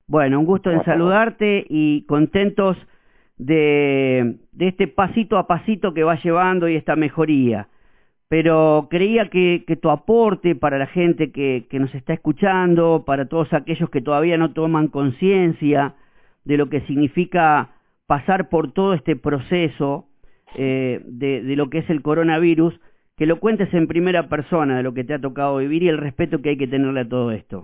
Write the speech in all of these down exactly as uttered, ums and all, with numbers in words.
Bueno, un gusto en saludarte y contentos de, de este pasito a pasito que va llevando y esta mejoría. Pero creía que, que tu aporte para la gente que, que nos está escuchando, para todos aquellos que todavía no toman conciencia de lo que significa pasar por todo este proceso eh, de, de lo que es el coronavirus, que lo cuentes en primera persona de lo que te ha tocado vivir y el respeto que hay que tenerle a todo esto.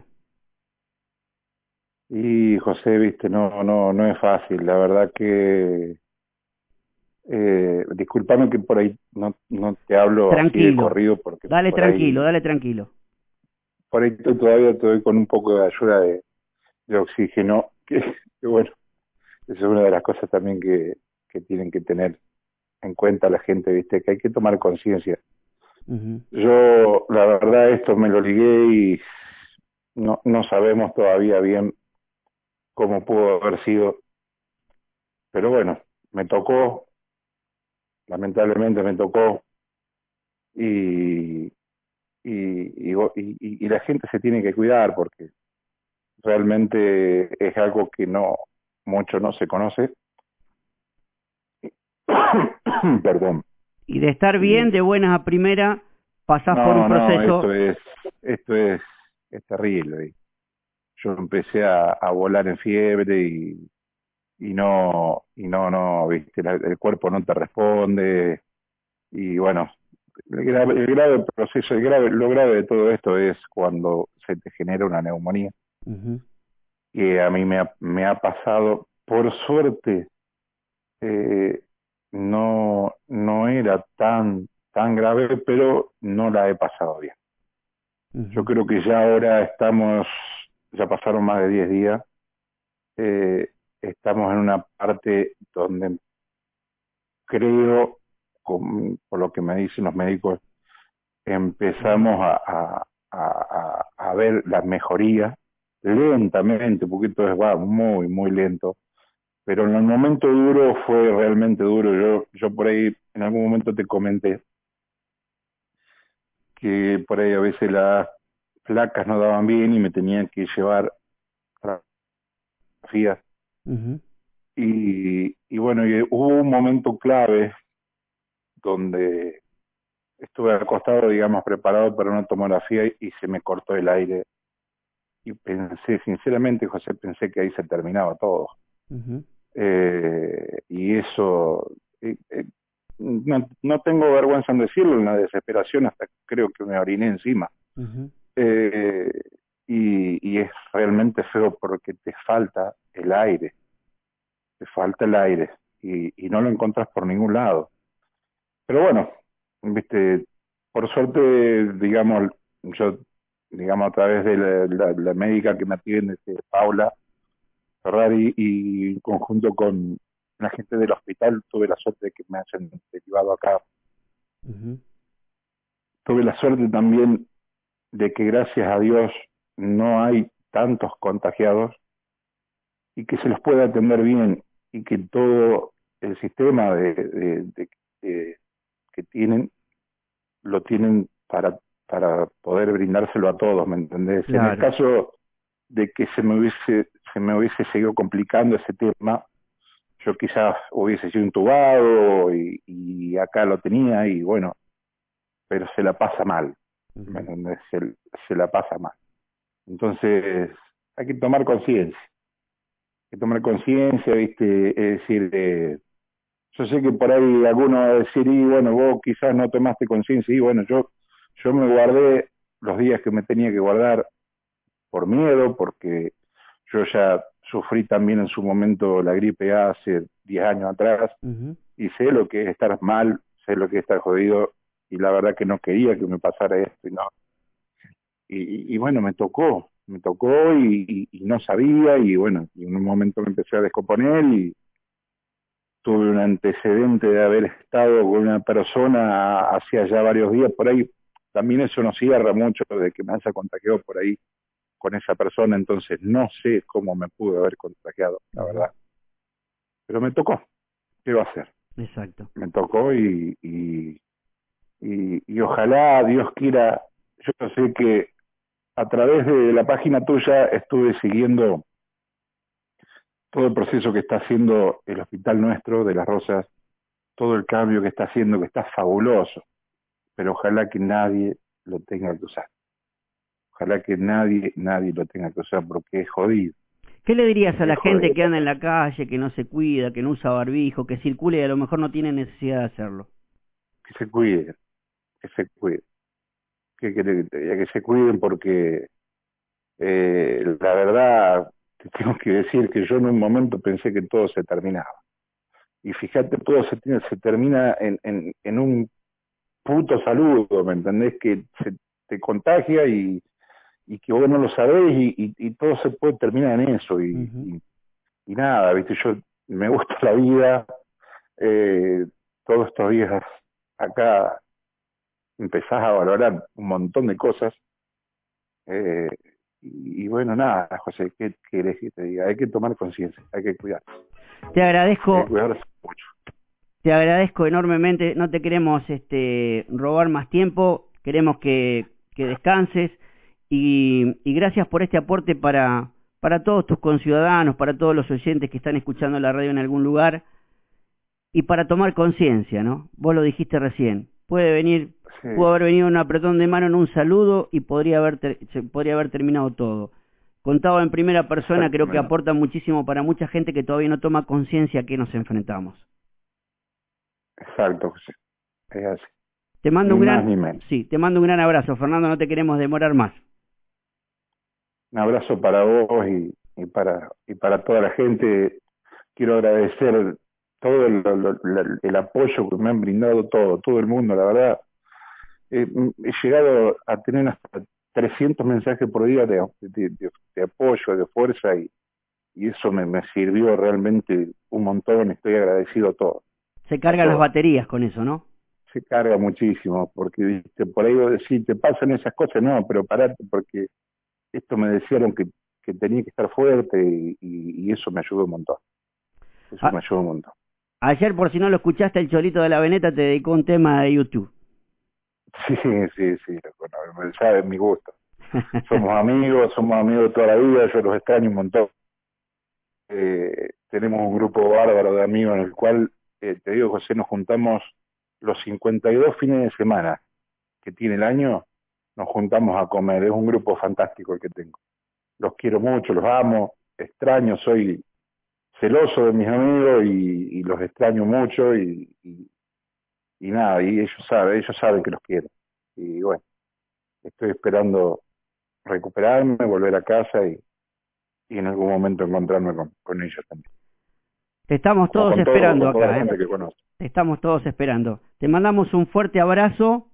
Y José, viste, no, no, no es fácil. La verdad que, eh, discúlpame que por ahí no, no te hablo así de Tranquilo, corrido, porque dale por tranquilo, ahí, dale tranquilo. por ahí estoy todavía estoy con un poco de ayuda de, de oxígeno, que, que bueno, eso es una de las cosas también que, que tienen que tener en cuenta la gente, viste, que hay que tomar conciencia. Uh-huh. Yo, la verdad, esto me lo ligué y no, no sabemos todavía bien cómo pudo haber sido, pero bueno, me tocó, lamentablemente me tocó, y, y, y, y, y la gente se tiene que cuidar porque realmente es algo que no mucho no se conoce. Perdón. Y de estar bien, Y de buenas a primera, pasás por un no, no, esto proceso. es, esto es, es terrible. Yo empecé a, a volar en fiebre y, y no, y no, no, viste, la, el cuerpo no te responde, y bueno, el grave, el grave proceso, el grave, lo grave de todo esto es cuando se te genera una neumonía, Uh-huh. que a mí me ha, me ha pasado, por suerte, eh, no, no era tan, tan grave, pero no la he pasado bien. Yo Uh-huh. creo que ya ahora estamos, ya pasaron más de diez días, eh, estamos en una parte donde creo, con, por lo que me dicen los médicos, empezamos a, a, a, a ver las mejorías lentamente, porque esto va muy, muy lento, pero en el momento duro fue realmente duro. Yo, yo por ahí en algún momento te comenté que por ahí a veces las placas no daban bien y me tenían que llevar radiografías. Uh-huh. Y, y bueno, y hubo un momento clave donde estuve acostado, digamos, preparado para una tomografía y se me cortó el aire. Y pensé, sinceramente, José, pensé que ahí se terminaba todo. Uh-huh. Eh, y eso, eh, eh, no, no tengo vergüenza en decirlo, en la desesperación hasta creo que me oriné encima. Uh-huh. Eh, y, y es realmente feo porque te falta el aire, te falta el aire y, y no lo encuentras por ningún lado. Pero bueno, viste, por suerte, digamos, yo, digamos, a través de la, la, la médica que me atiende, este, Paula Ferrari, y en conjunto con la gente del hospital, tuve la suerte de que me hayan derivado acá. Uh-huh. Tuve la suerte también de que gracias a Dios no hay tantos contagiados y que se los puede atender bien y que todo el sistema de, de, de, de que tienen lo tienen para, para poder brindárselo a todos, ¿me entendés? En el Claro. caso de que se me hubiese, se me hubiese seguido complicando ese tema, yo quizás hubiese sido intubado y, y acá lo tenía y bueno, pero se la pasa mal, ¿me Uh-huh. entendés? Se, se la pasa mal. Entonces, hay que tomar conciencia, hay que tomar conciencia, ¿viste? Es decir, eh, yo sé que por ahí alguno va a decir, y bueno, vos quizás no tomaste conciencia, y bueno, yo, yo me guardé los días que me tenía que guardar por miedo, porque yo ya sufrí también en su momento la gripe A hace diez años atrás, Uh-huh. y sé lo que es estar mal, sé lo que es estar jodido, y la verdad que no quería que me pasara esto, y no. Y, y bueno, me tocó, me tocó y, y, y no sabía, y bueno, y en un momento me empecé a descomponer y tuve un antecedente de haber estado con una persona hacía ya varios días por ahí. También eso nos cierra mucho de que me haya contagiado por ahí con esa persona, entonces no sé cómo me pude haber contagiado, la Uh-huh. verdad. Pero me tocó, ¿qué va a hacer? Exacto. Me tocó y, y, y, y ojalá Dios quiera, yo sé que a través de la página tuya estuve siguiendo todo el proceso que está haciendo el hospital nuestro de Las Rosas, todo el cambio que está haciendo, que está fabuloso, pero ojalá que nadie lo tenga que usar. Ojalá que nadie, nadie lo tenga que usar porque es jodido. ¿Qué le dirías a la Es gente jodido. que anda en la calle, que no se cuida, que no usa barbijo, que circula y a lo mejor no tiene necesidad de hacerlo? Que se cuiden, que se cuiden. ¿Qué querés que te diga? Que se cuiden porque eh, la verdad te tengo que decir que yo en un momento pensé que todo se terminaba. Y fíjate, todo se, tiene, se termina en, en, en un puto saludo, ¿me entendés? Que se te contagia y, y que vos no lo sabés y, y, y todo se puede terminar en eso. Y, Uh-huh. y, y nada, ¿viste? Yo me gusta la vida, eh, todos estos días acá empezás a valorar un montón de cosas. Eh, y, y bueno, nada, José, ¿qué querés que te diga? Hay que tomar conciencia, hay que cuidarse. Te Hay que agradezco, cuidarse mucho. te agradezco enormemente, no te queremos este, robar más tiempo, queremos que, que descanses y, y gracias por este aporte para, para todos tus conciudadanos, para todos los oyentes que están escuchando la radio en algún lugar y para tomar conciencia, ¿no? Vos lo dijiste recién, puede venir, Sí, pudo haber venido un apretón de mano en un saludo y podría haber, ter, se podría haber terminado todo. Contado en primera persona, creo que aporta muchísimo para mucha gente que todavía no toma conciencia a qué nos enfrentamos. exacto, José. Es así. Te mando Ni un más gran, ni menos. sí, te mando un gran abrazo, Fernando, no te queremos demorar más. Un abrazo para vos y, y para y para toda la gente. Quiero agradecer todo el, el, el apoyo que me han brindado todo, todo el mundo, la verdad. Eh, he llegado a tener hasta trescientos mensajes por día de, de, de, de apoyo, de fuerza y, y eso me, me sirvió realmente un montón. Estoy agradecido a todos. Se cargan las baterías con eso, ¿no? Se carga muchísimo, porque ¿viste? Por ahí vos decís, te pasan esas cosas, no, pero parate, porque esto me decían que, que tenía que estar fuerte y, y, y eso me ayudó un montón. Eso Ah, me ayudó un montón. ayer, por si no lo escuchaste, el Cholito de la Veneta te dedicó un tema de YouTube. Sí, sí, sí, bueno, sabes mi gusto. Somos amigos, somos amigos toda la vida, yo los extraño un montón. Eh, tenemos un grupo bárbaro de amigos en el cual, eh, te digo, José, nos juntamos los cincuenta y dos fines de semana que tiene el año, nos juntamos a comer. Es un grupo fantástico el que tengo. Los quiero mucho, los amo, extraño, soy celoso de mis amigos y, y los extraño mucho y, y, y nada, y ellos saben, ellos saben que los quiero. Y bueno, estoy esperando recuperarme, volver a casa y, y en algún momento encontrarme con, con ellos también. Te estamos Como todos con todo, esperando con toda la acá, gente ¿eh? que conozco. Te estamos todos esperando. Te mandamos un fuerte abrazo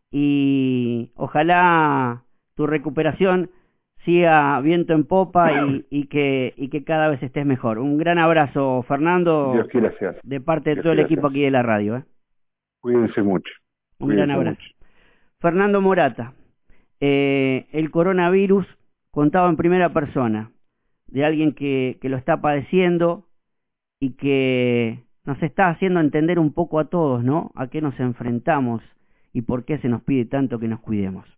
y ojalá tu recuperación siga viento en popa y, y que y que cada vez estés mejor. Un gran abrazo, Fernando, Dios quiera sea así. de parte de Dios todo el quiera equipo sea aquí así. de la radio, ¿eh? Cuídense mucho. Un gran Cuídense abrazo. mucho. Fernando Morata, eh, el coronavirus contado en primera persona, de alguien que, que lo está padeciendo y que nos está haciendo entender un poco a todos, ¿no? A qué nos enfrentamos y por qué se nos pide tanto que nos cuidemos.